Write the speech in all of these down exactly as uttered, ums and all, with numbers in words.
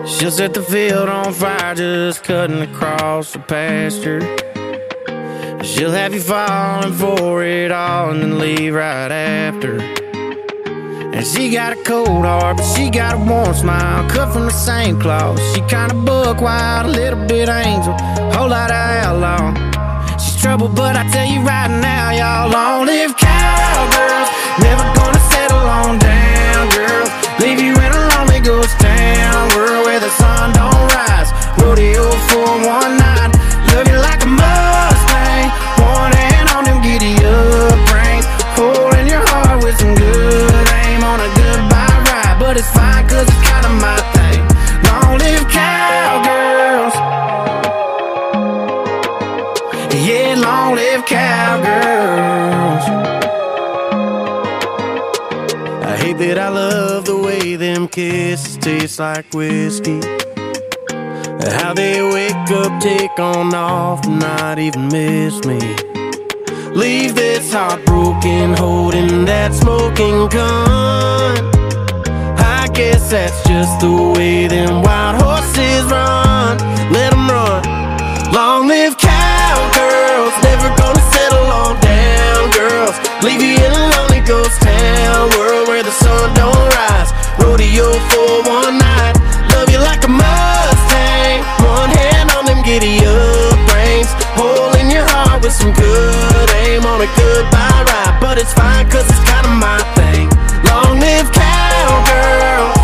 She'll set the field on fire just cutting across the pasture. She'll have you falling for it all and then leave right after. And she got a cold heart, but she got a warm smile, cut from the same cloth. She kinda buck wild, a little bit angel, whole lot of outlaw. She's trouble, but I tell you right now, y'all, long live cowgirls. Never gonna settle on down, girls. Leave you in a lonely ghost town, world where the sun don't rise. Rodeo for one night, love you like a Mustang. One hand on them giddy up reins, holding your heart with some good aim on a goodbye ride. But it's fine, cause it's kinda my thing. Long live cowgirls. Yeah, long live cowgirls. I hate that I love the way them kisses taste like whiskey. How they wake up, take on off, not even miss me. Leave this heartbroken, holding that smoking gun. I guess that's just the way them wild horses run. Let them run. Long live cowgirls, never gonna settle on down, girls. Leave you in a lonely ghost town, world where the sun don't rise. Rodeo for one night, love you like a Mustang. One hand on them giddy up reins, holding your heart with some good aim on a goodbye ride. But it's fine, cause it's kinda my thing. Long live cowgirls.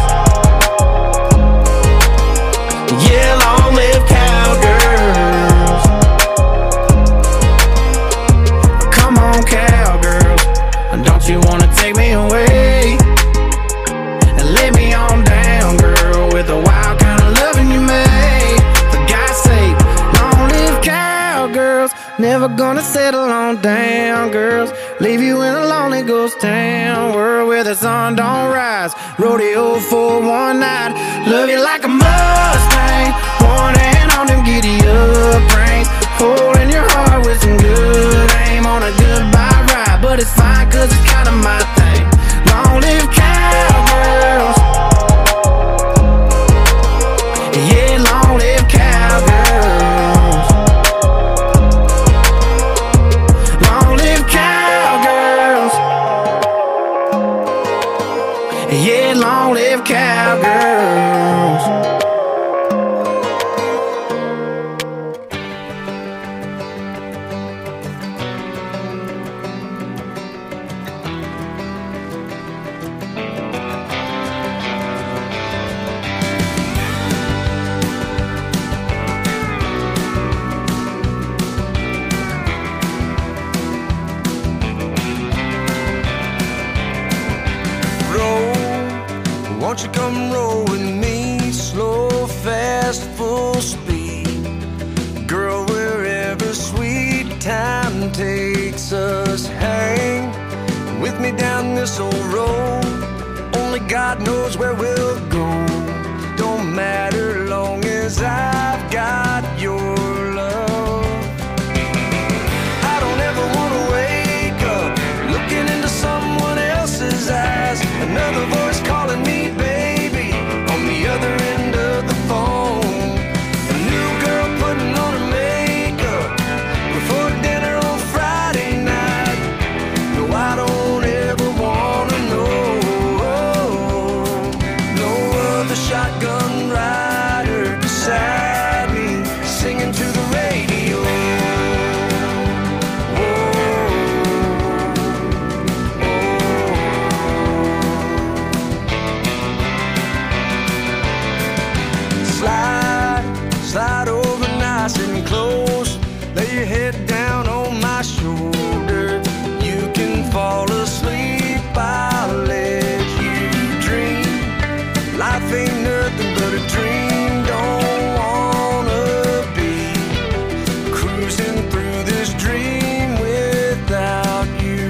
Yeah, long live cowgirls. Come on, cowgirls, don't you wanna take me away and lay me on down, girl, with the wild kind of loving you made. For God's sake, long live cowgirls. Never gonna settle on down, girls. Leave you in a lonely ghost town, world where the sun don't rise. Rodeo for one night, love you like a Mustang. One hand on them giddy up reins, holding your heart with some good aim on a goodbye ride. But it's fine, cause it's kinda my thing. Long live cowgirls. Yeah, long live cowgirls. Long live cowgirls. Yeah, long live cowgirls. Won't you come roll with me, slow, fast, full speed. Girl, wherever sweet time takes us, hang with me down this old road. Only God knows where we'll go. Don't matter long as I've got your love. I don't ever wanna wake up looking into someone else's eyes. Another voice calling me baby on the other end of the phone. A new girl putting on her makeup before dinner on Friday night. No, I don't ever wanna know. No other shotgun rider beside me singing to the radio. Slide over nice and close, lay your head down on my shoulder. You can fall asleep, I'll let you dream. Life ain't nothing but a dream, don't wanna be cruising through this dream without you.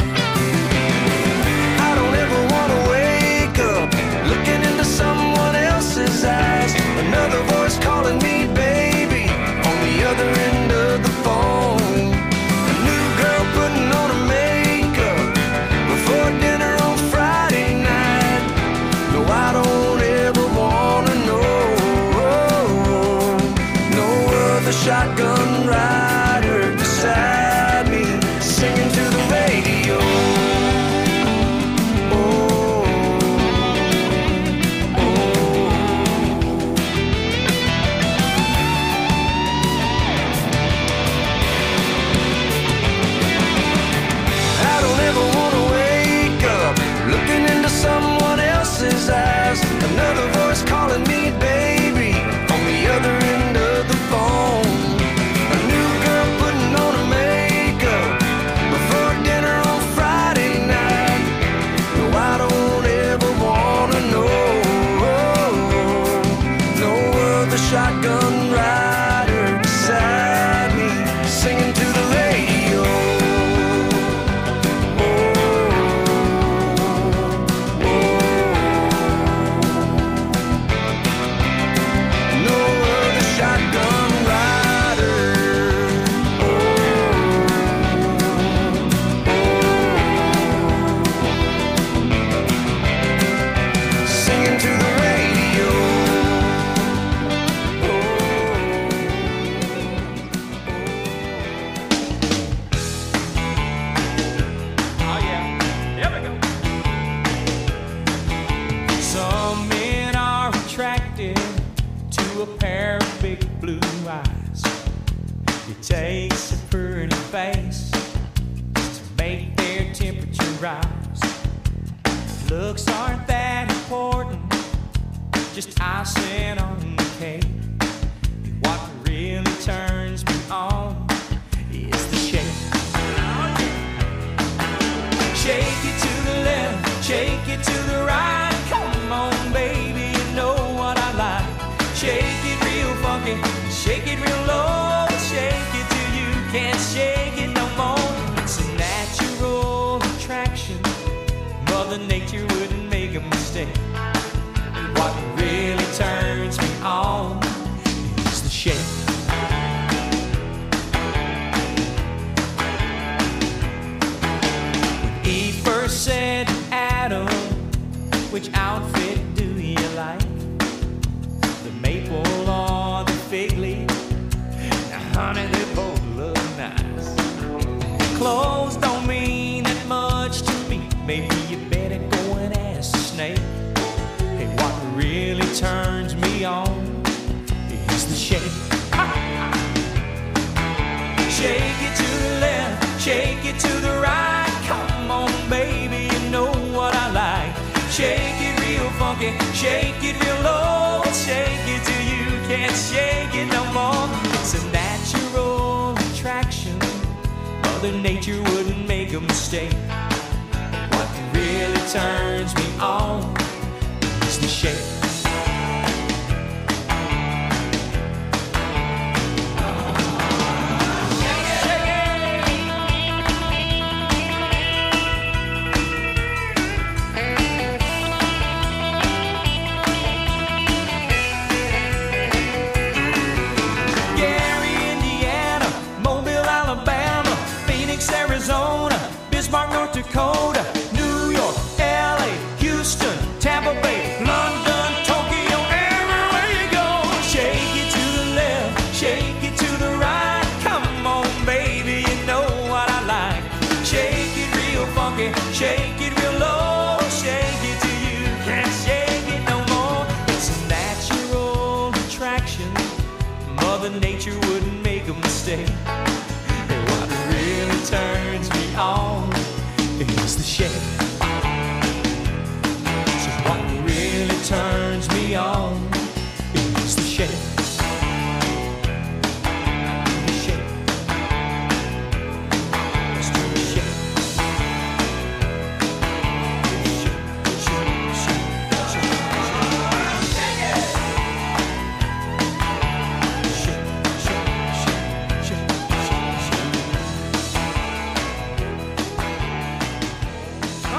I don't ever wanna wake up looking into someone else's eyes. Another voice calling me baby on the other end of the phone. A new girl putting on her makeup before dinner on Friday night. No, I don't ever wanna know. a pair of big blue eyes. It takes a pretty face to make their temperature rise. Looks aren't that important, just icing on the cake. What really turns me on is the shake. Shake it to the left, shake it to the right. Come on, baby, you know what I like. Shake it real funky, shake it real low. Shake it till you can't shake it no more. It's a natural attraction. Mother Nature wouldn't make a mistake. What really turns me on is the shake. When Eve first said to Adam, which outfit do you like? The maple or the fig leaf? Now honey, they both look nice. Clothes don't mean that much to me. Maybe you better go and ask the snake. Hey, what really turns me on is the shake. Shake it to the left, shake it to the right. Come on, baby, you know what I like. Shake it real funky, shake it real low. Shake it till you can't shake it no more. It's a natural attraction. Mother Nature wouldn't make a mistake. What really turns me on is the shake. Arizona, Bismarck, North Dakota, New York, L A, Houston, Tampa Bay, London, Tokyo, everywhere you go. Shake it to the left, shake it to the right. Come on, baby, you know what I like. Shake it real funky, shake it real low. Shake it till you can't shake it no more. It's a natural attraction. Mother Nature wouldn't make a mistake. Really turns me on is the shake. So what really turns me on is the shake. The shake. Let's do the shake. Shake, shake, shake, shake, shake it. Shake, shake, shake, shake, shake, shake.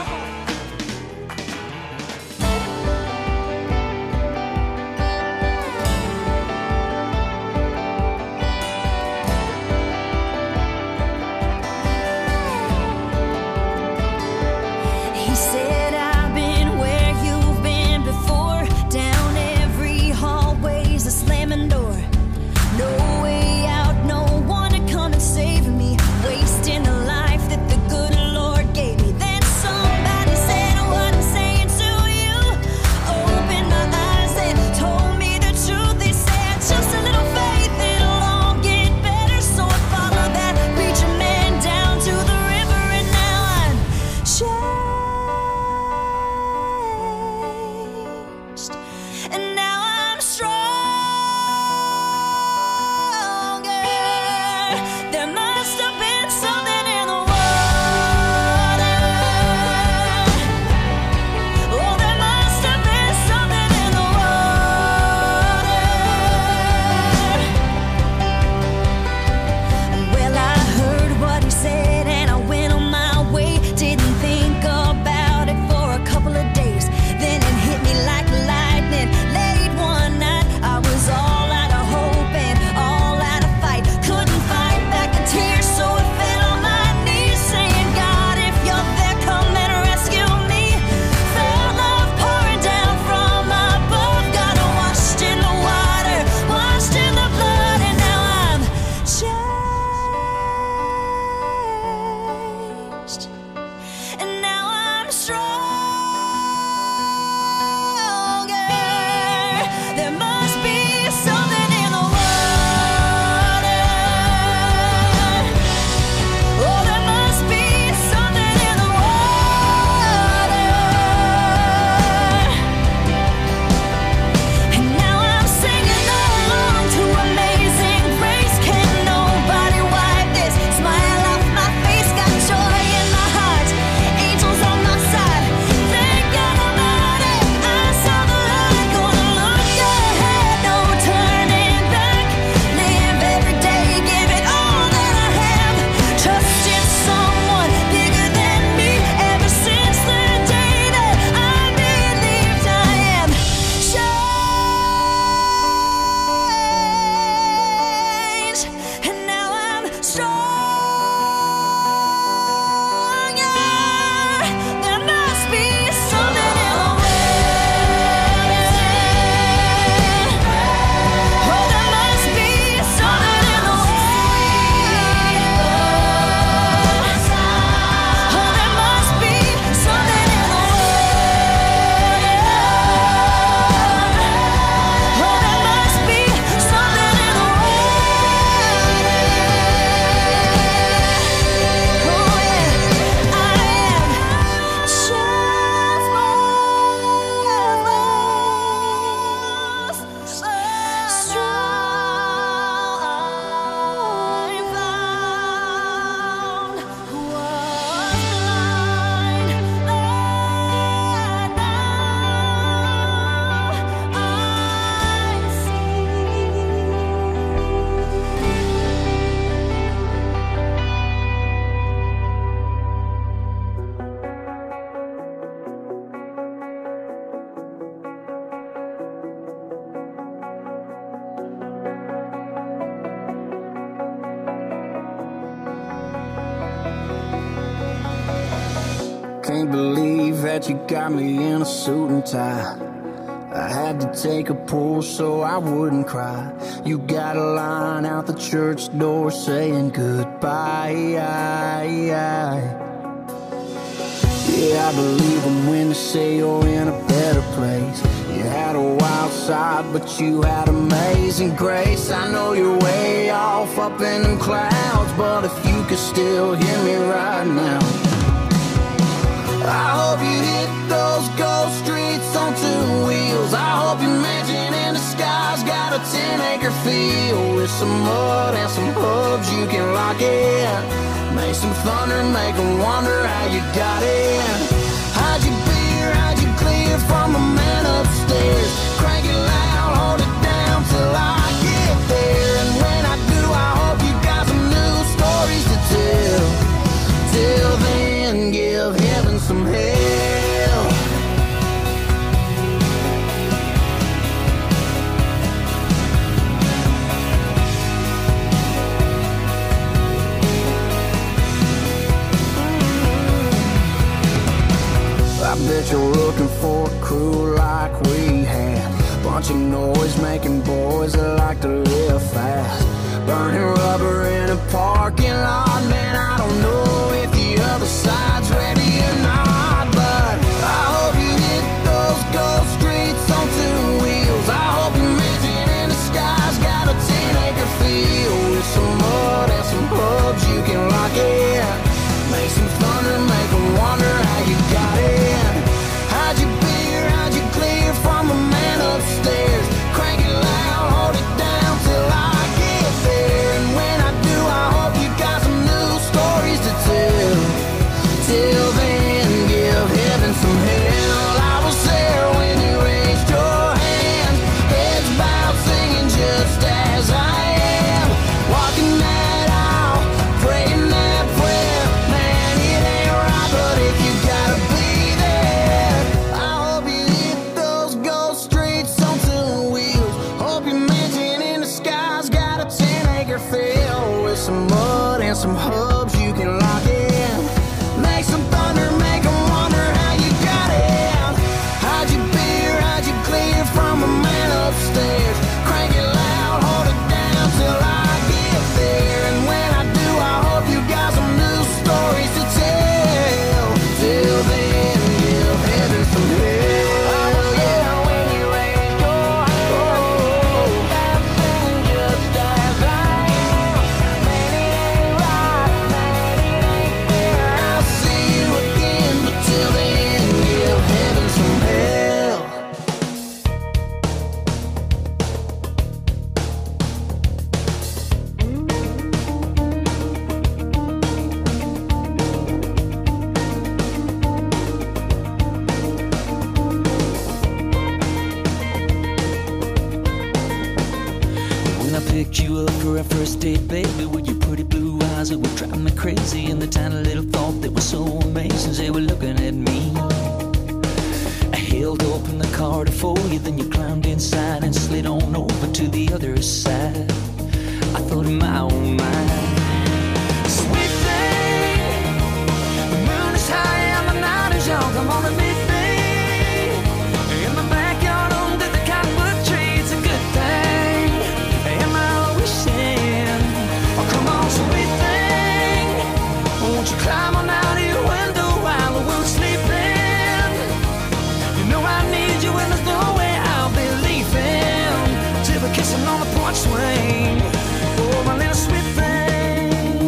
can't believe that you got me in a suit and tie. I had to take a pull so I wouldn't cry. You got a line out the church door saying goodbye. Yeah, I believe them when they say you're in a better place. You had a wild side, but you had amazing grace. I know you're way off up in them clouds, but if you could still hear me right now, I hope you hit those ghost streets on two wheels. I hope your mansion in the sky's got a ten acre field with some mud and some hubs you can lock in. Make some thunder, make them wonder how you got in. How'd you beer, how'd you clear from the man upstairs? Crank it loud, hold it down till I get there. And when I do, I hope you got some new stories to tell. Till then, give heaven some hell. I bet you're looking for a crew like we had. Bunch of noise-making boys that like to live fast. Burning rubber in a parking lot. Man, I don't know if the other side's ready or not, but I hope you hit those ghost streets on two wheels. I hope your mansion in the sky's got a ten acre field with some mud and some hubs you can lock in. Make some thunder, make them wonder how you got in. How'd you beer, how'd you clear from the man upstairs? Crank it loud, hold it down till I get there. And when I do, I hope you got some new stories to tell. Till then, give heaven some hell. I was there when you raised your hand, heads bowed, singing just as I am. Walking that aisle, praying that prayer. Man, it ain't right, but if you gotta be there, I hope you hit those ghost streets on two wheels. Hope your mansion in the sky's got a ten acre field with some mud and some hubs you can lock in. Make some thunder, make them wonder how you got in. How'd you beer, how'd you clear from a man upstairs? Crank it loud, hold it down till I get there. And when I do, I hope you got some new stories to tell. Till then, give heaven some hell. Oh yeah, when you raise your hand, that thing just as I am. Man, it ain't right, man, it ain't fair. I'll see you again, but till then, give heaven some hell. When I picked you up for our first date, baby, with your pretty blue eyes, it would drive me crazy. And the tiny little thought that was so amazing, they were looking at me. I held open the car to for you, then you climbed inside and slid on over to the other side. I thought, my oh my, sweet thing, the moon is high and the night is young. Come on and meet me in the backyard under the cottonwood tree. It's a good thing. Am I wishing? Oh, come on, sweet thing, won't you climb on out of your window while the world's sleeping? You know I need you and there's no way I'll be leaving till we're kissing on the porch swing. Oh, my little sweet thing.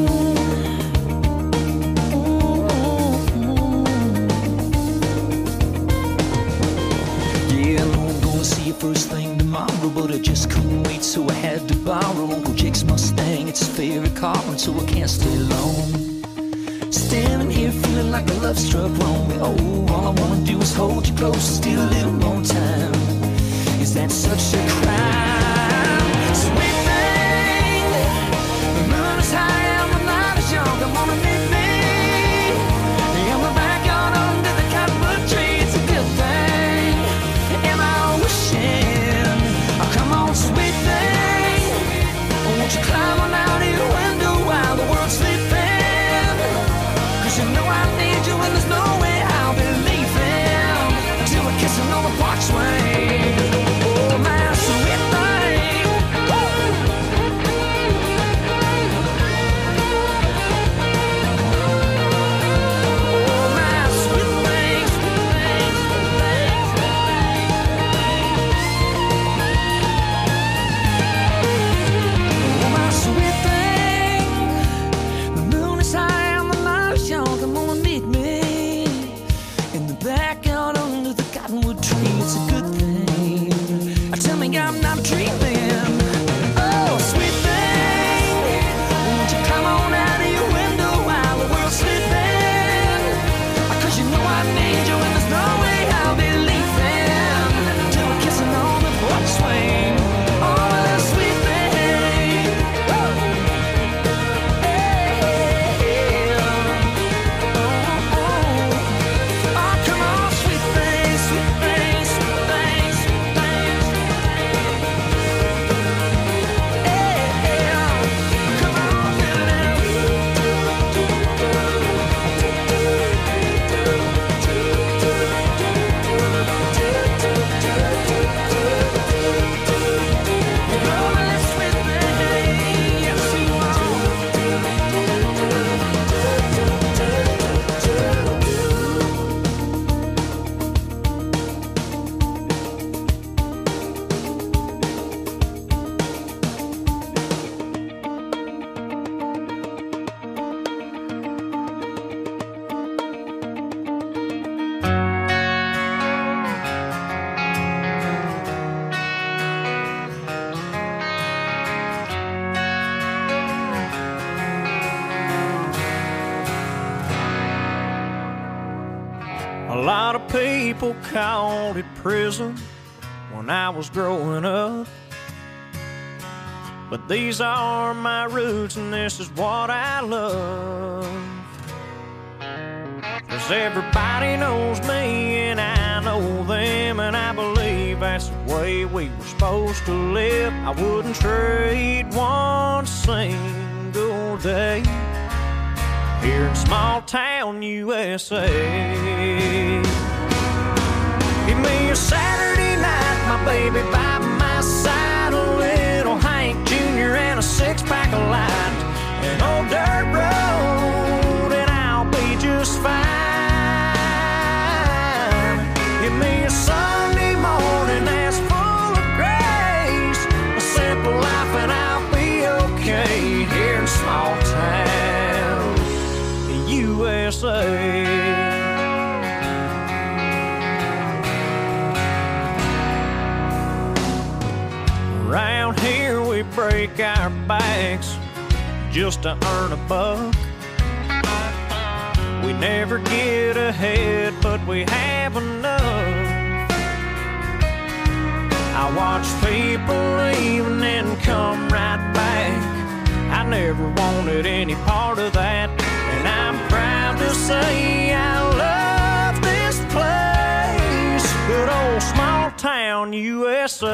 Yeah, I know I'm gonna see you first thing tomorrow, but I just couldn't wait, so I had to borrow Uncle Jake's Mustang. It's his favorite car, and so I can't stay long. Standing here feeling like a love struck wrong. Oh, all I wanna do is hold you close and steal a little more time. Is that such a crime? Sweet thing, the moon is high and the night is young. Come on and meet me in the backyard under the cottonwood tree. It's a good thing. Am I wishing? Oh, come on, sweet thing, won't you climb on out of your window while the world's sleeping? 'Cause you know I need you and there's no way out. think I'm not dreaming. Oh, sweet thing, won't you come on out of your window while the world's sleeping? 'Cause you know I need you and there's no way I'll be leaving till we're kissing on the porch swing. Oh, sweet thing. Woo. Hey, hey, oh, oh. Oh, come on, sweet thing, sweet thing, sweet thing, sweet thing. Hey, hey, oh, come on, A lot of people called it prison when I was growing up, but these are my roots and this is what I love. 'Cause everybody knows me and I know them, and I believe that's the way we were supposed to live. I wouldn't trade one single day here in small town U S A. Give me a Saturday night, my baby by my side, a little Hank Junior and a six-pack of light, an old dirt road, and I'll be just fine. Give me a Sunday morning that's full of grace, a simple life, and I'll be okay here in small town U S A. Around here we break our backs just to earn a buck. We never get ahead, but we have enough. I watch people leave and then come right back. I never wanted any part of that, and I'm proud to say I love this place, good old small town U S A.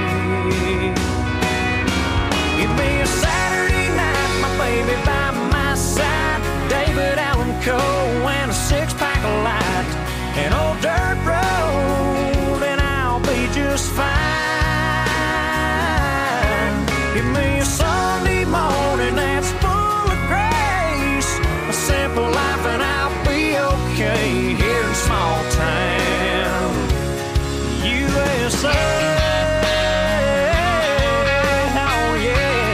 Give me a Saturday night, my baby by my side, David Allen Coe and a six-pack of light, an old dirt road, and I'll be just fine. Give me a Sunday morning that's full of grace, a simple life, and I'll be okay here in small town U S A. Oh yeah.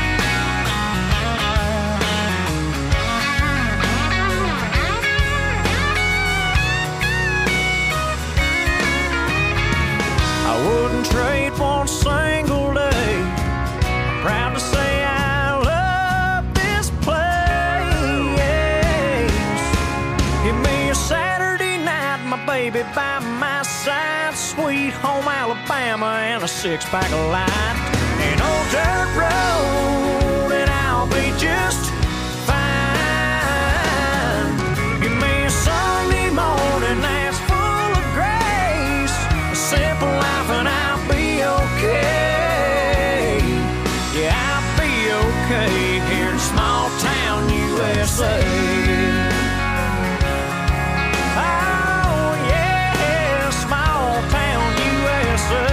I wouldn't trade one single day. I'm proud to say I love this place. Give me a Saturday night, my baby by my side, sweet home Alabama and a six-pack of light, an old dirt road, and I'll be just fine. Give me a Sunday morning that's full of grace, a simple life, and I'll be okay. Yeah, I'll be okay here in small town U S A. Oh yeah, small town U S A.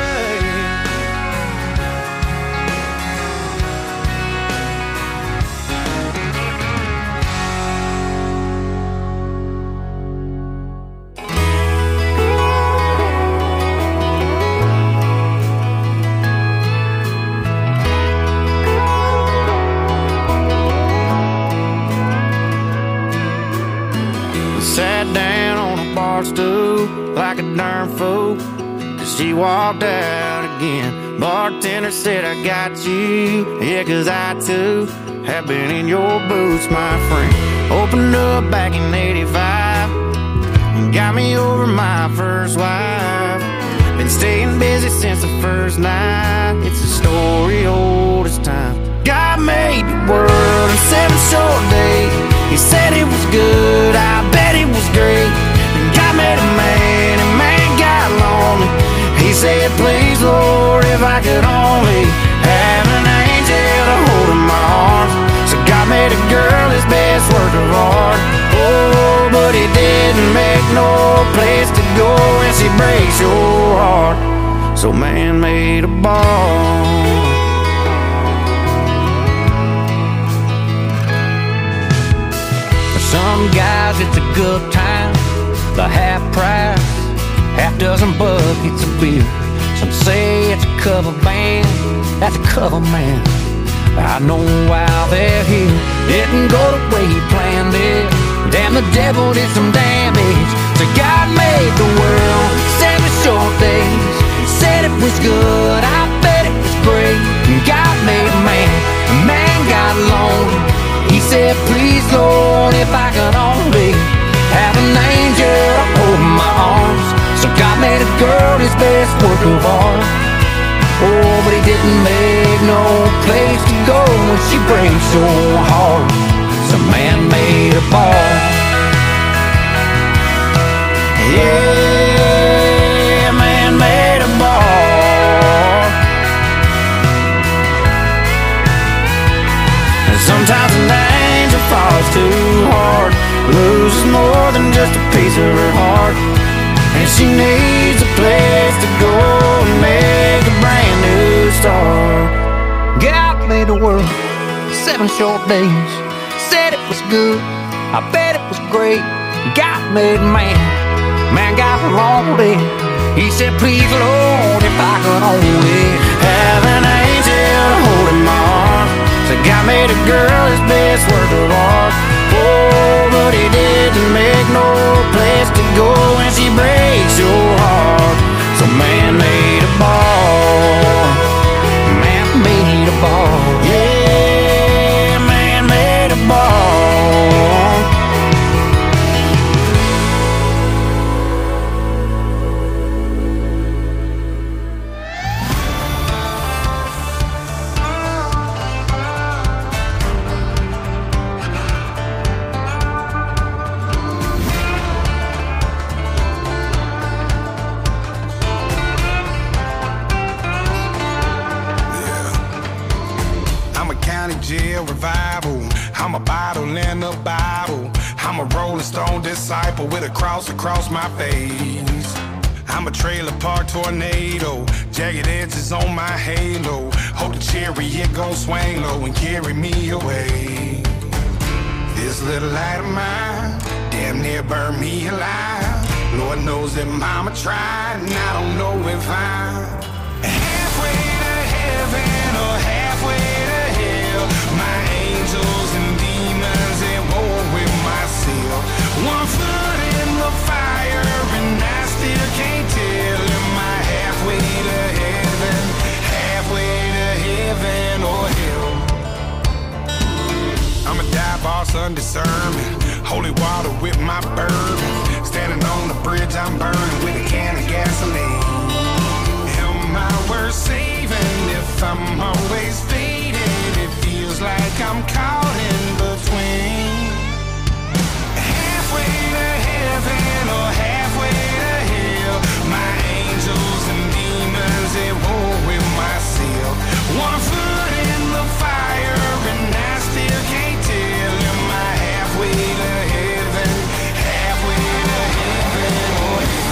Sat down on a bar stool like a darn fool, 'cause she walked out again. Bartender said I got you, yeah, cause I too have been in your boots, my friend. Opened up back in eighty-five and got me over my first wife. Been staying busy since the first night. It's a story old as time. God made the world in seven short days. He said it was good, I bet it was great. And God made a man, and man got lonely. He said, please, Lord, if I could only have an angel to hold in my arms. So God made a girl his best work of art. Oh, but he didn't make no place to go when she breaks your heart. So man made a bar. For some guys it's a good time, the half price, half dozen buckets of beer. Some say it's a cover band, that's a cover man. I know why they're here. Didn't go the way he planned it. Damn, the devil did some damage. So God made the world seven short days. Said it was good, I bet it was great. God made man, man got lonely. He said, please, Lord, if I could only have an angel to hold in my arms. So God made a girl his best work of art. Oh, but he didn't make no place to go when she breaks your heart. So man made a bar. Yeah, man made a bar. And sometimes an angel falls too hard, loses more than just a piece of her heart. And she needs a place to go and make a brand new start. God made the world seven short days. Said it was good, I bet it was great. God made man, man got lonely. He said, please, Lord, if I could only have an angel to hold in my arms. So God made a girl his best work of art. Oh, but he didn't make no place to go when she breaks your heart. So man made a bar. Man made a bar. Yeah, man made a bar. Jail revival. I'm a bottle in a Bible. I'm a Rolling Stone disciple with a cross across my face. I'm a trailer park tornado, jagged edges on my halo. Hope the chariot gon' swing low and carry me away. This little light of mine damn near burned me alive. Lord knows that mama tried, and I don't know if I'm halfway to heaven or halfway to hell. My angels and demons at war with myself. One foot in the fire and I still can't tell. Am I halfway to heaven, halfway to heaven or hell? I'm a dive boss undiscernment, holy water with my bourbon. Standing on the bridge I'm burning with a can of gasoline. Am I worth saving if I'm always faded? It feels like I'm caught in between. Halfway to heaven or halfway to hell. My angels and demons at war with myself. One foot in the fire and I still can't tell. Am I halfway to heaven, halfway to heaven or hell?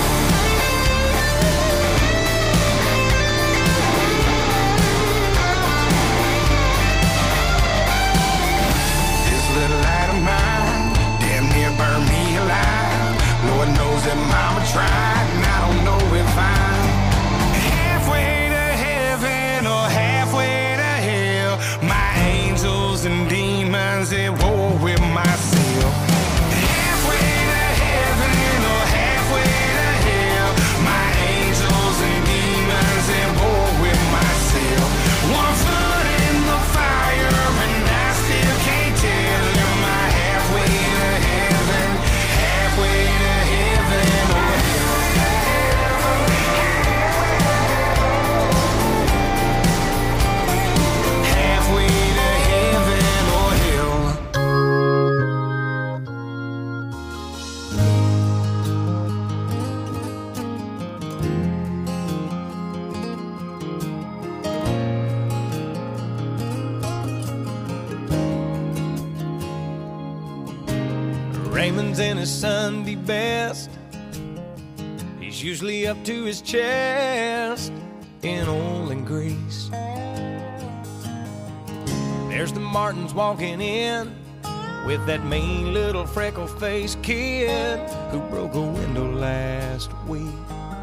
Raymond's in his Sunday best. He's usually up to his chest in oil and grease. There's the Martins walking in with that mean little freckle-faced kid who broke a window last week.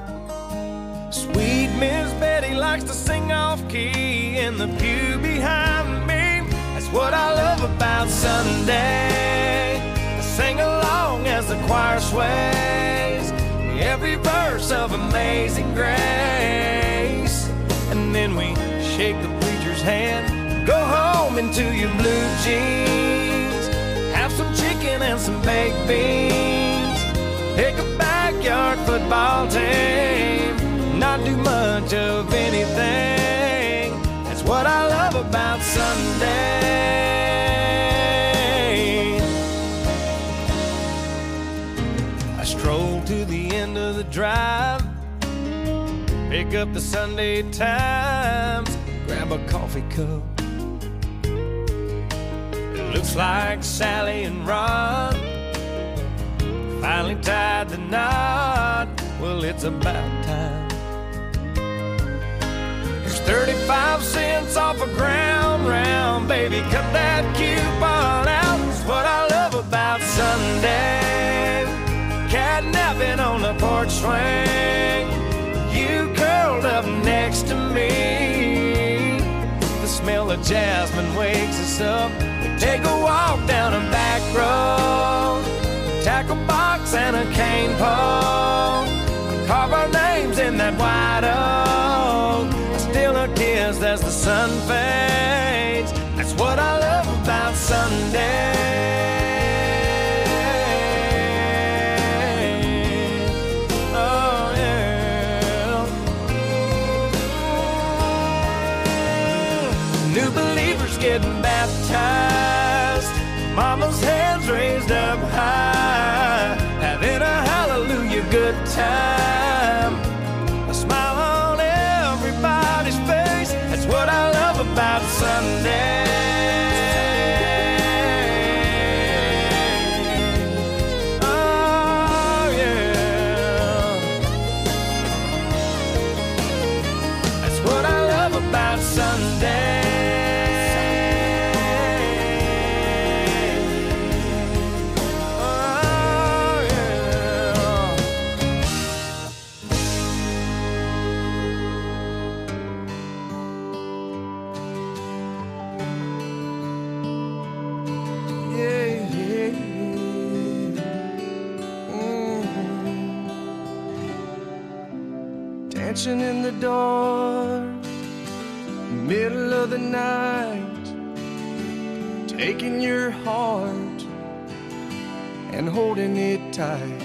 Sweet Miss Betty likes to sing off-key in the pew behind me. That's what I love about Sunday. I sing along as the choir sways every verse of Amazing Grace. And then we shake the preacher's hand, go home into your blue jeans, have some chicken and some baked beans, pick a backyard football team, not do much of anything. That's what I love about Sunday. I stroll to the end of the drive, pick up the Sunday Times, grab a coffee cup. Looks like Sally and Ron finally tied the knot. Well, it's about time. Here's thirty-five cents off a ground round. Baby, cut that coupon out. It's what I love about Sunday. Catnapping on the porch swing, you curled up next to me. The smell of jasmine wakes us up. Take a walk down a back road, tackle box and a cane pole, carve our names in that white oak. I steal a kiss as the sun fades. That's what I love about Sunday. Oh yeah. New believers getting baptized, mama's hands raised up high, having a hallelujah good time, a smile on everybody's face. That's what I love about Sunday. Oh yeah, that's what I love about Sunday. Dancing in the dark, middle of the night, taking your heart and holding it tight.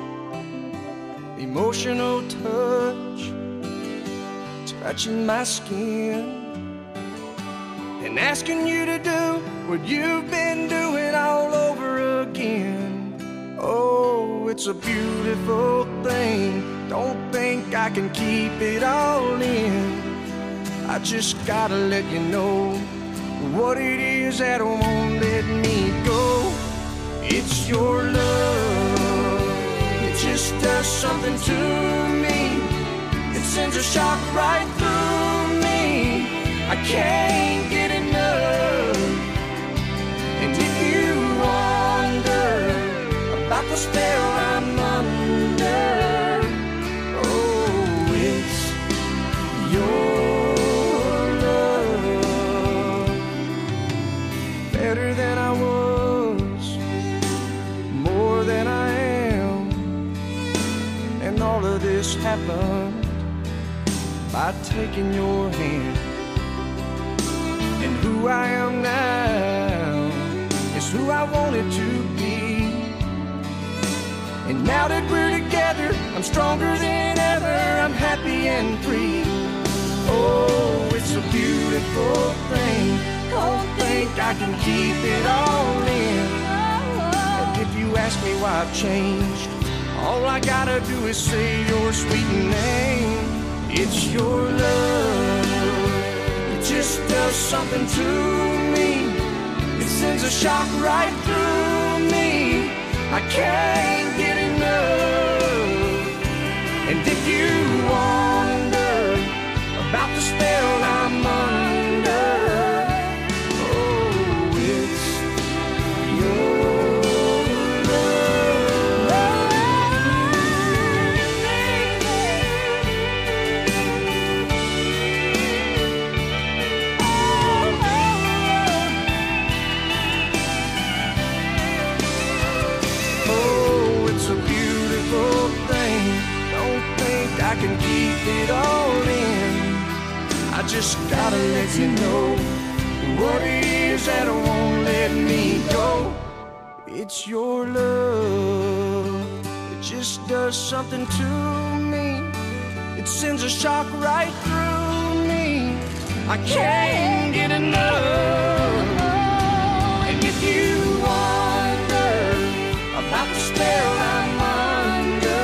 Emotional touch, touching my skin, and asking you to do what you've been doing all over again. Oh, it's a beautiful thing. Don't think I can keep it all in. I just gotta let you know what it is that won't let me go. It's your love. It just does something to me. It sends a shock right through me. I can't get enough. And if you wonder about the spell I'm under, better than I was, more than I am. And all of this happened by taking your hand. And who I am now is who I wanted to be. And now that we're together, I'm stronger than ever. I'm happy and free. Oh, it's a beautiful thing. Don't think I can keep it all in. And if you ask me why I've changed, all I gotta do is say your sweet name. It's your love. It just does something to me. It sends a shock right through me. I can't get enough. And if you wonder about the spell I'm under, oh, it's your I can keep it all in. I just gotta let you know what it is that won't let me go. It's your love. It just does something to me. It sends a shock right through me. I can't get enough. And if you wonder about the spell I'm under,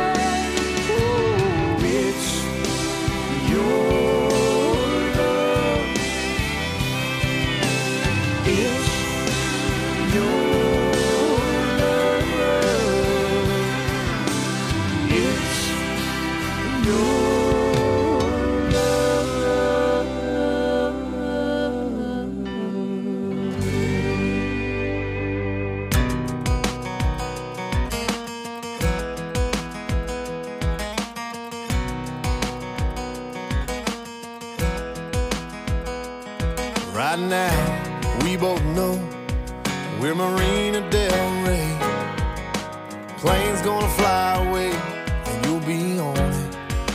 right now, we both know we're Marina Del Rey. Plane's gonna fly away, and you'll be on it.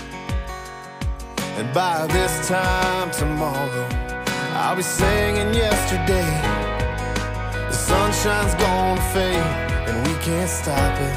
And by this time tomorrow, I'll be singing yesterday. The sunshine's gonna fade, and we can't stop it.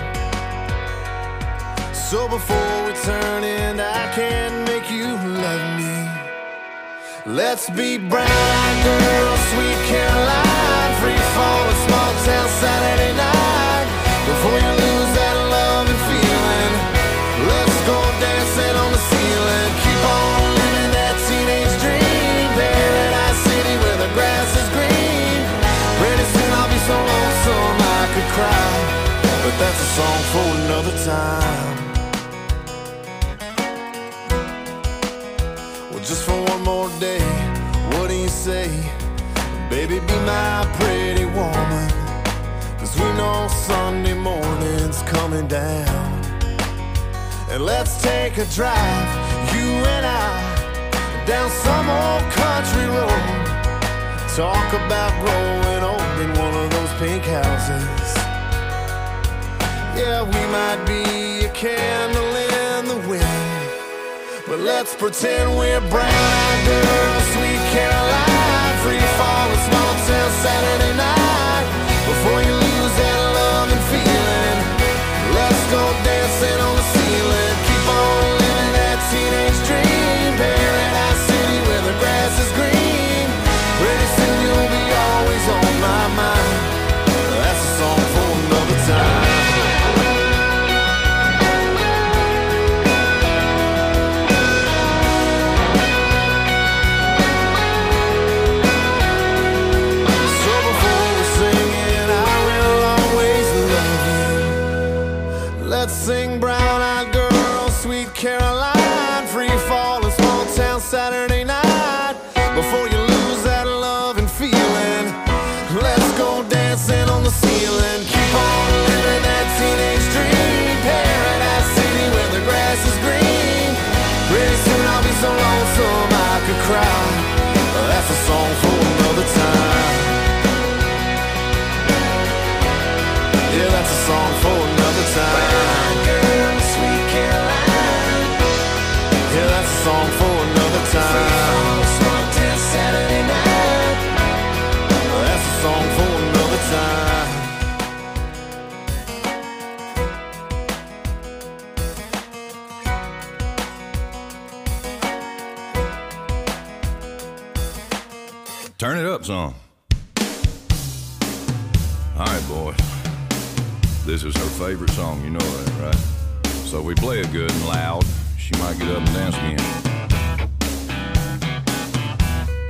So before we turn in, I can't make you love me. Let's be brown girls, sweet Caroline, free fall, a small town Saturday night. Before you lose that love and feeling, let's go dancing on the ceiling. Keep on living that teenage dream, Paradise City where the grass is green. Pretty soon I'll be so lonesome I could cry, but that's a song for another time. Well, just for one more day, what do you say? Baby, be my pretty woman, 'cause we know Sunday morning's coming down. And let's take a drive, you and I, down some old country road. Talk about growing old in one of those pink houses. Yeah, we might be a candle in the wind, but let's pretend we're brown-eyed girls, sweet Caroline, free fall, a small town Saturday night. Before you lose that love and feeling, let's go dancing on the ceiling. Keep on living that teenage dream, Paradise City where the grass is green. Pretty soon you'll be always on my mind. That's a song for another time. Let's sing brown-eyed girl, sweet Caroline, free fall, a small town Saturday night. Before you lose that love and feeling, let's go dancing on the ceiling. Keep on living that teenage dream, Paradise City where the grass is green. Pretty soon I'll be so lonesome I could cry. That's a song for another time. Yeah, that's a song for another time. Girl, sweet Caroline. Yeah, that's a song for another time. Small town Saturday night. That's a song for another time. Turn it up some. All right, boys. This is her favorite song, you know that, right? So we play it good and loud. She might get up and dance again.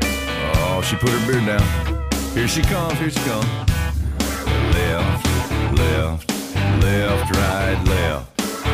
Oh, she put her beard down. Here she comes, here she comes. Left, left, left, right, left.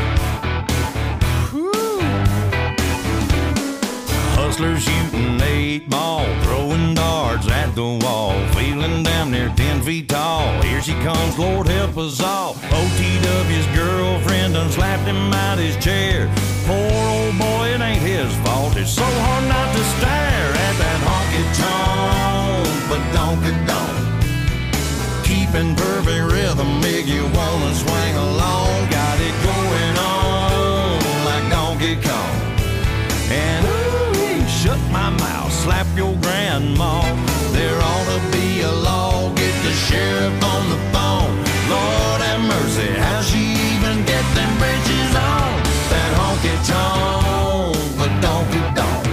Hustlers shooting eight ball, throwing darts at the wall, feeling damn near ten feet tall. Here she comes, Lord help us all. O T W's girlfriend done slapped him out his chair. Poor old boy, it ain't his fault. It's so hard not to stare at that honky-tonk, but donk-a-donk. Keeping perfect rhythm, make you wanna swing along. Got it going on like Donkey Kong. And ooh, shut my mouth, slap your grandma. There ought to be a law, get the sheriff on the phone. Lord have mercy, how'd she even get them bridges on? That honky-tonk, but donk-a-donk.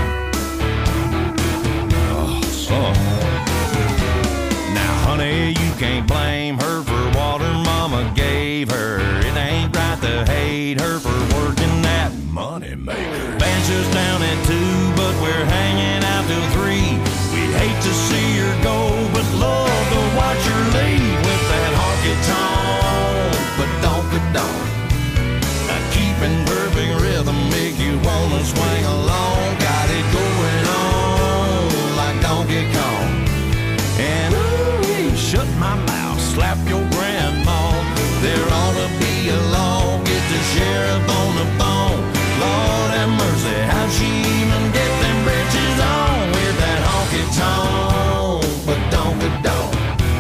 Oh, son. Now, honey, you can't blame her for what her mama gave her. It ain't right to hate her for working that money maker. Benches down at two, but we're hanging out till three. We'd hate to see her go, but love to watch her leave with that honky-tonk, but donk-a-donk. Now keeping perfect rhythm make you wanna swing along. Got it going on like Donkey Kong. And ooh, shut my mouth, slap your grandma. There ought to be a law, get the sheriff on the phone. Lord have mercy, how'd she even get them britches on with that honky-tonk, but donk-a-donk.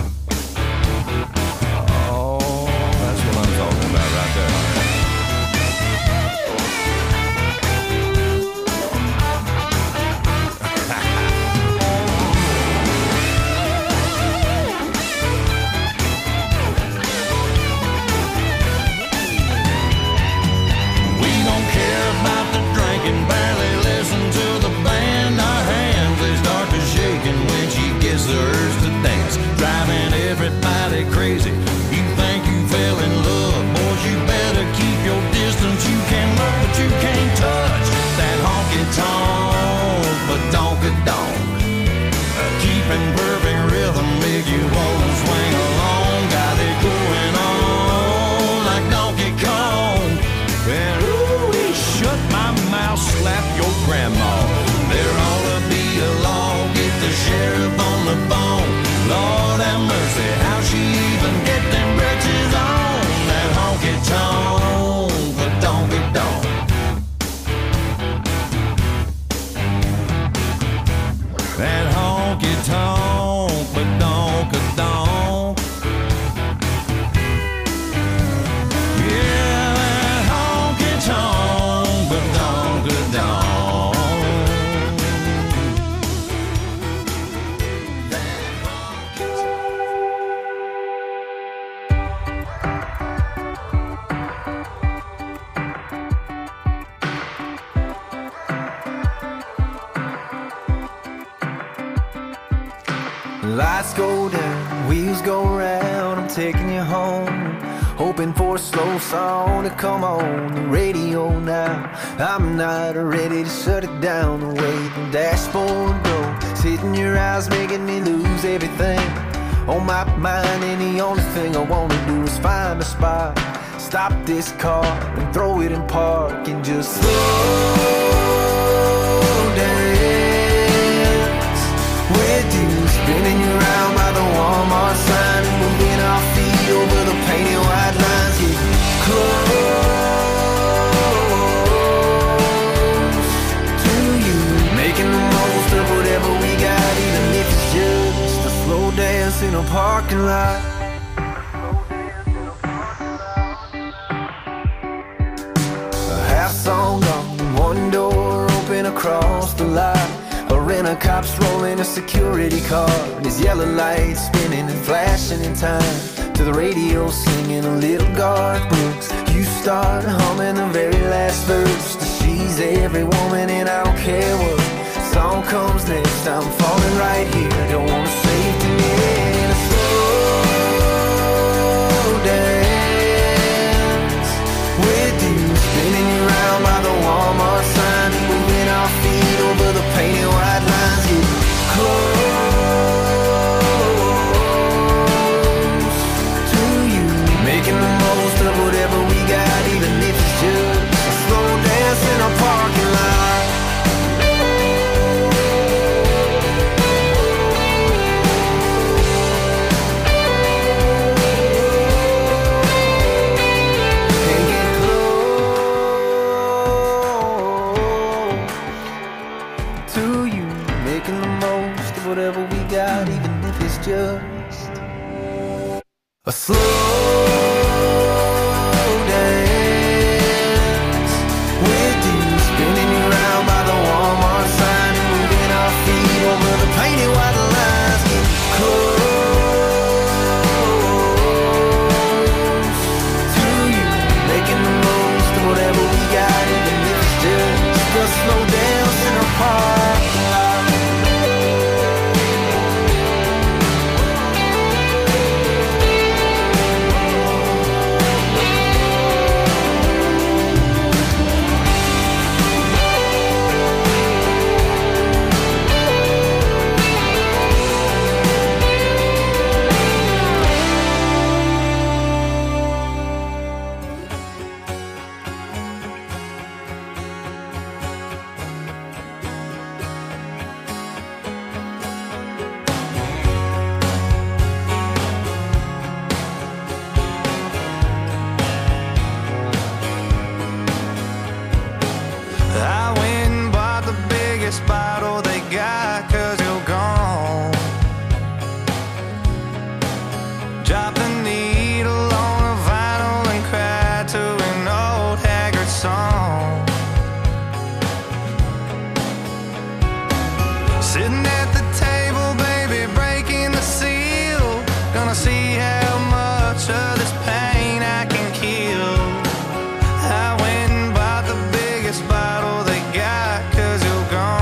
Oh, that's what I'm talking about right there. We don't care about the drinking, barely listen to the band. Our hands, they start to shaking when she gets the urge to dance, driving everybody crazy. You think you fell in love, boys, you better keep your distance. You can look, but you can't touch that honky-tonk, but donk-a-donk. Uh, keeping perfect rhythm make you wanna swing along. Got it going on like Donkey Kong. And ooh, shut my mouth, slap your grandma. There ought to be a law, get the sheriff on the phone. Lord have mercy, how'd she even get them britches on? That honky-tonk, but donk-a-donk. That honky-tonk, but donk-a-donk. Yeah, that honky-tonk, but donk-a-donk. Lights go down, wheels go round, I'm taking you home. Hoping for a slow song to come on the radio now. I'm not ready to shut it down the way the dashboard goes. Hitting your eyes, making me lose everything on my mind. And the only thing I wanna do is find a spot, stop this car and throw it in park and just slow dance with you. Spinning you around by the Walmart sign and moving our feet over the painted white lines. Get close to you, making the most of whatever we got, even if it's just a slow dance in a parking lot. A half song on one door open across the lot. A rent-a-cop's rolling a security car, and his yellow lights spinning and flashing in time to the radio singing a little Garth Brooks. You start humming the very last verse to She's Every Woman, and I don't care what song comes next. I'm falling right here, don't wanna save to end a slow dance with you, spinning you around by the Walmart sign and moving our feet over the painted white lines. Get close to you. just a slow dance with you, spinning you round by the Walmart sign and moving our feet over the painted white lines. Get close to you, making the most of whatever we got, even if it's just a slow dance in a parking lot. Bottle they got, cause you're gone. Drop the needle on a vinyl and cry to an old haggard song. Sitting at the table, baby, breaking the seal. Gonna see how much of this pain I can kill. I went and bought the biggest bottle they got, cause you're gone.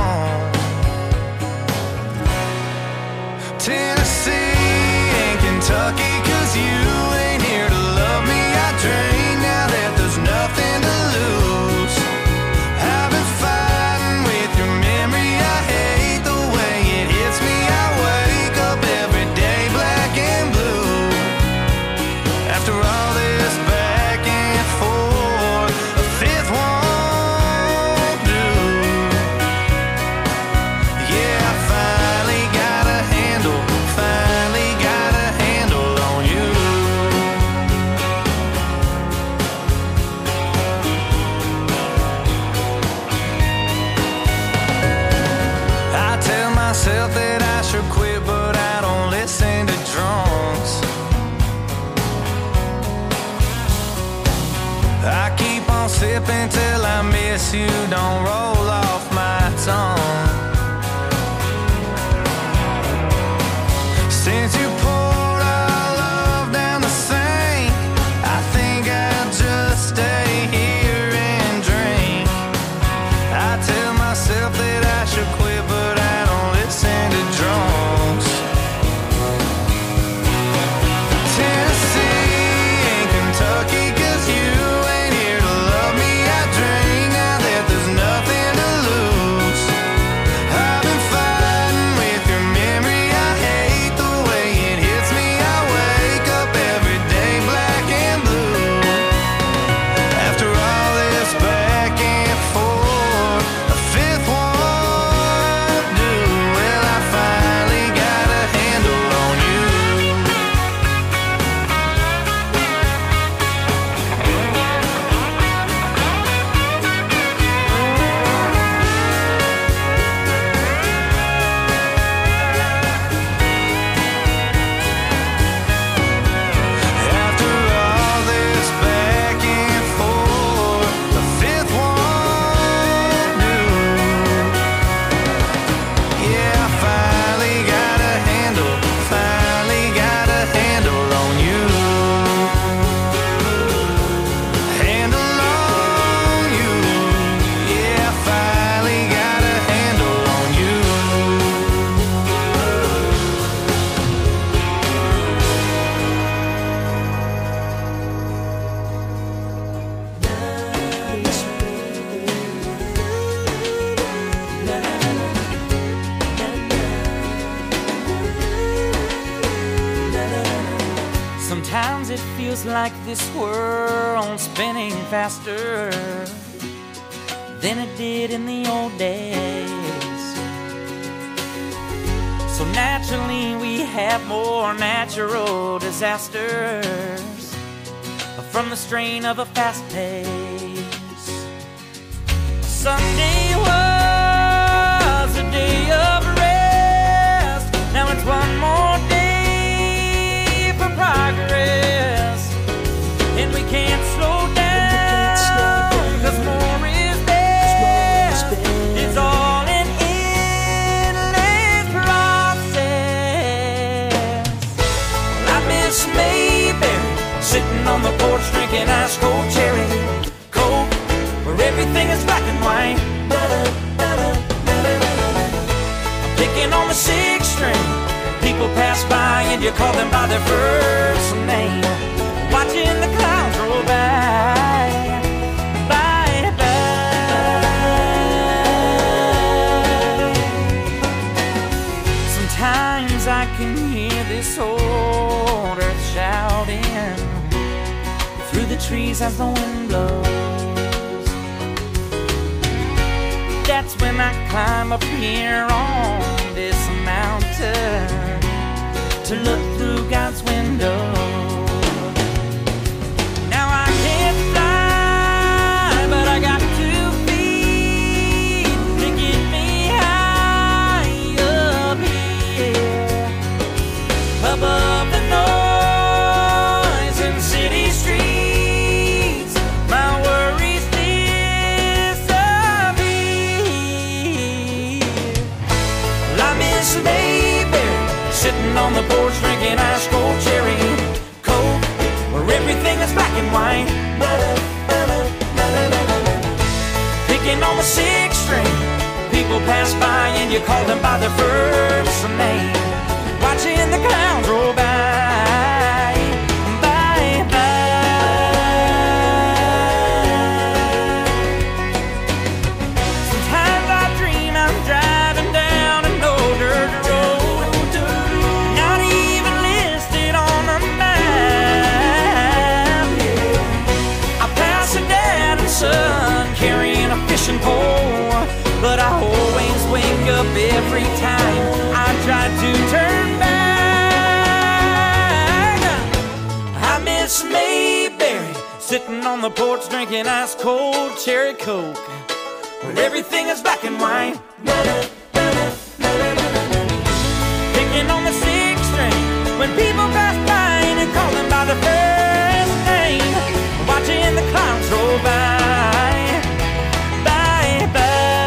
Tennessee and Kentucky, cause you ain't here to love me. I drink now that there's nothing to lose. I've been fighting with your memory. I hate the way it hits me. I wake up every day black and blue. After all this back and forth, a fifth won't do. Yeah, I finally got a handle, finally got a handle on you. I tell myself that I should quit, but I don't listen to drunks. I keep on sipping till I miss you, don't roll off my tongue. Since you poured our love down the sink, I think I'll just stay here and drink. I tell myself that I should quit, but I don't listen to drunks. Tennessee and Kentucky, cause you ain't here to love me. I drink now that there's nothing to lose. I've been fighting with your memory. I hate the way it hits me. I wake up every day black and blue. After all this back and forth, a fifth won't do. Well, I finally got a handle on you. After all this back and forth, a fifth won't do. Yeah, I finally got a handle, finally got a handle on you. Handle on you. Yeah, I finally got a handle on you. Sometimes it feels like this world's spinning faster than it did in the old days. So naturally we have more natural disasters from the strain of a fast pace. Sunday was a day of rest. Now it's one more day the porch drinking ice cold cherry Coke, where everything is black and white. Picking on the sixth string, people pass by and you call them by their first name. Watching the clouds roll by, by, by. Sometimes I can hear this old earth shouting through the trees as the wind blows. That's when I climb up here on this mountain to look through God's window. Now I can't fly, but I got two feet to get me high up here, above the noise in city streets. My worries disappear. Well, I miss a baby sitting on the porch drinking ice cold cherry Coke, where everything is black and white. Picking on the sixth string, people pass by and you call them by their first name. Watching the clouds roll by, by, by. Sometimes I dream I'm driving down an old dirt road, not even listed on the map. I pass a dad and son carrying a fishing pole, but I always wake up every time I try to turn back. I miss Mayberry sitting on the porch drinking ice cold cherry Coke, where everything is black and white. Picking on the sixth string when people pass by and call them by their first name. Watching the clouds roll by, by, by.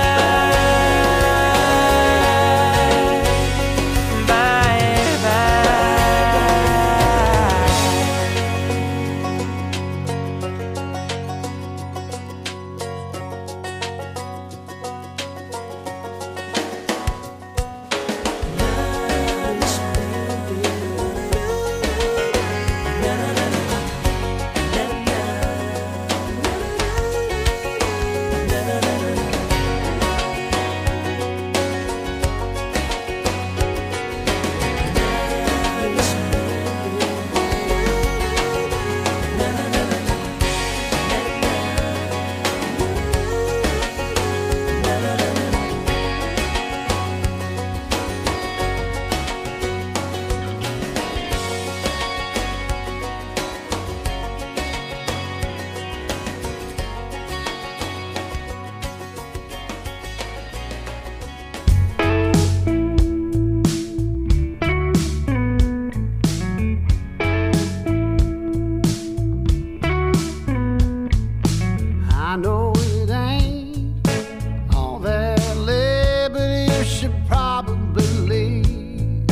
I know it ain't all that lit, but you should probably leave.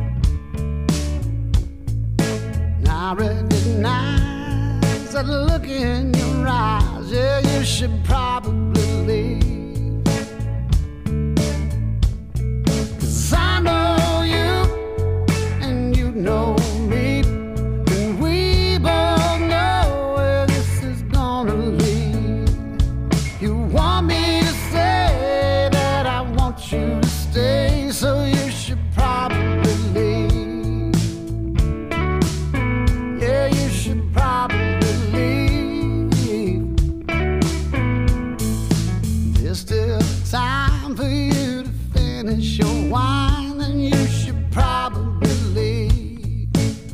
And I recognize that look in your eyes. Yeah, you should probably leave. 'Cause I know you and you know me, and we both know where this is gonna lead. You want me to say that I want you to stay, so you should probably leave. Yeah, you should probably leave. There's still time for you to finish your wine, and you should probably leave.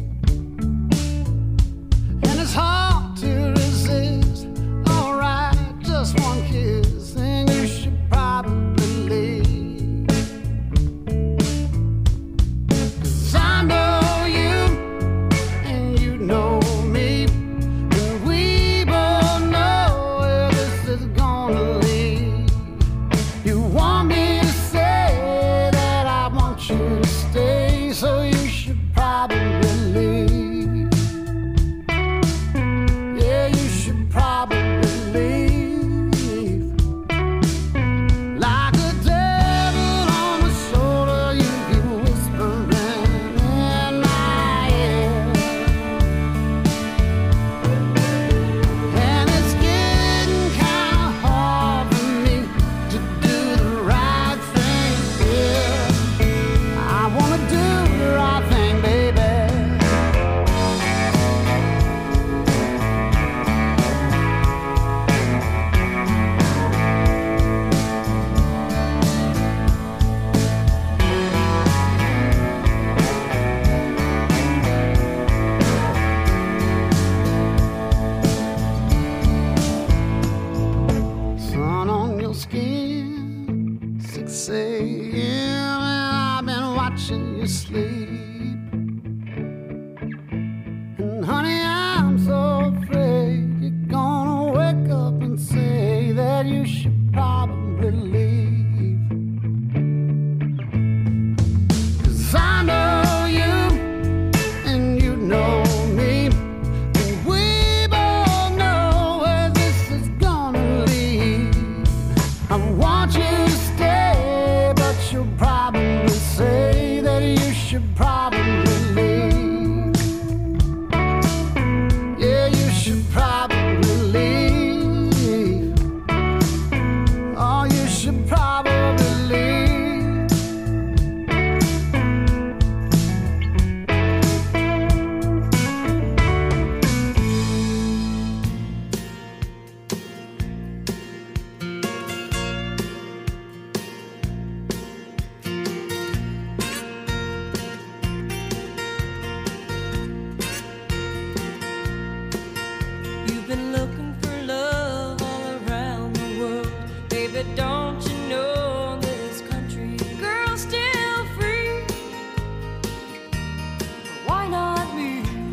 And it's hard to resist. Alright, just one kiss, and you should probably leave. 'Cause I know you and you know me, and we both know where this is gonna lead. You want me to say that I want you to stay, so you should probably leave. watching you sleep. And honey, I'm so afraid you're gonna wake up and say that you should probably leave. 'Cause I know you and you know me, and we both know where this is gonna lead. I want you to stay, but you'll probably say that you should probably leave. Yeah, you should probably leave. Oh, you should probably leave. You've been looking for love all around the world. Baby, don't you know this country girl's still free? Why not me?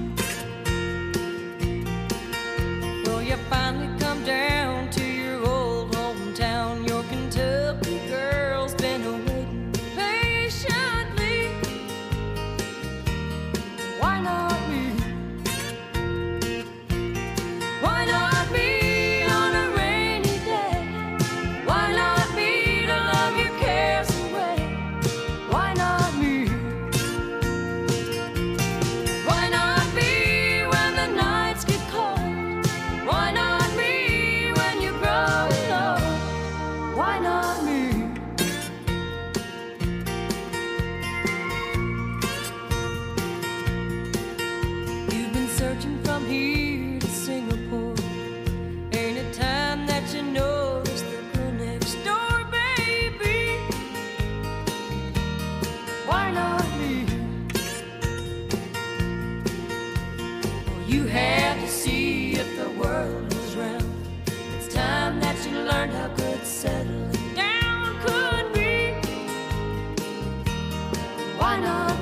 Well, you finally come down to your old hometown. Your Kentucky girl's been waiting patiently. Why not me? Why not me on a rainy day? Why not me to love your cares away? Why not me? Why not me when the nights get cold? Why not me when you're growing old? Why not me? You've been searching from here to Singapore. Ain't it time that you notice the girl next door, baby? Why not me? Well, you have to see if the world was round. It's time that you learned how good settling down could be. Why not